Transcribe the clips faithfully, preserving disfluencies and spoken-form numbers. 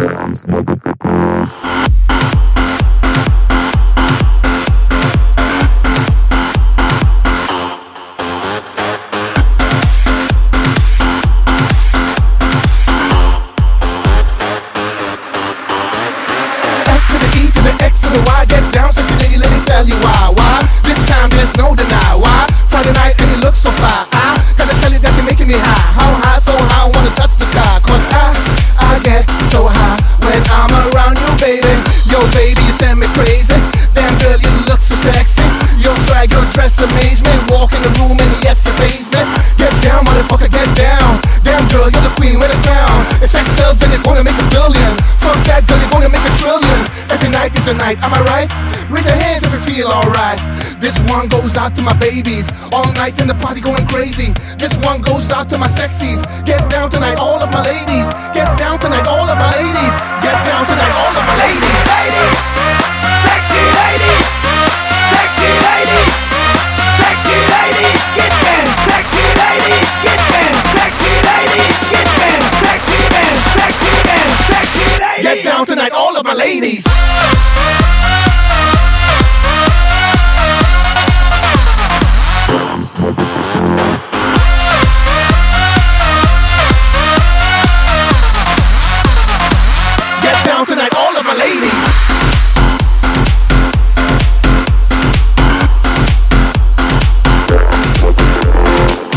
Dance, motherfuckers. Why get down, sexy lady, let me tell you why. Why? This time there's no deny. Why? Friday night and you look so fly. I gotta tell you that you're making me high. How high? So high, I wanna touch the sky. Cause I, I get so high when I'm around you, baby. Yo, baby, you send me crazy. Damn girl, you look so sexy. Your swag, your dress amaze me. Walk in the room and yes, you amaze me. Get down, motherfucker, get down. Damn girl, you're the queen with a crown. If sex sells, then you're gonna make a billion. Fuck that girl, you're gonna make a trillion. Every night is a night, am I right? Raise your hands if you feel alright. This one goes out to my babies. All night in the party going crazy. This one goes out to my sexies. Get down tonight, all of my ladies. Get down tonight, all of my ladies. Get down tonight, all of my ladies. Ladies, sexy ladies, sexy ladies, sexy ladies, get in, sexy ladies, get in, sexy ladies, get in, sexy men, sexy men, sexy ladies. Get down tonight, all of my ladies. Dance, motherfuckers. Get down tonight, all of my ladies. Dance, motherfuckers.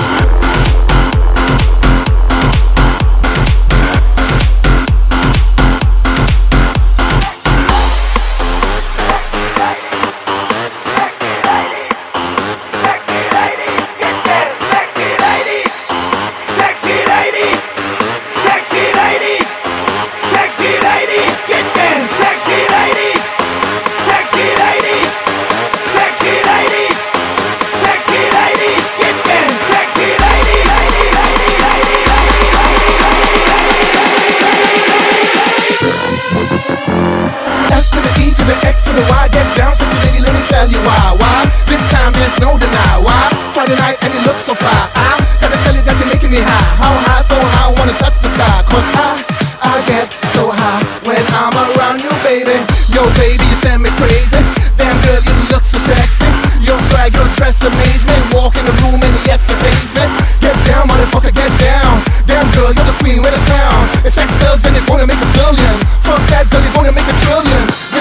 S to the E to the X to the Y, get down, sexy lady, let me tell you why. Why? This time there's no deny. Why? Friday night and you look so fly. I gotta tell you that you're making me high. How high? So high, I wanna touch the sky. Cause I, I get so high when I'm around you, baby. Yo, baby, you send me crazy. Damn girl, you look so sexy. Your swag, your dress amaze me. Walk in the room and yes, you amaze me. Get down, motherfucker, get down. Damn girl, you're the queen with a crown. If sex sells, then you're gonna make a billion. Fuck that girl, you're gonna make a trillion.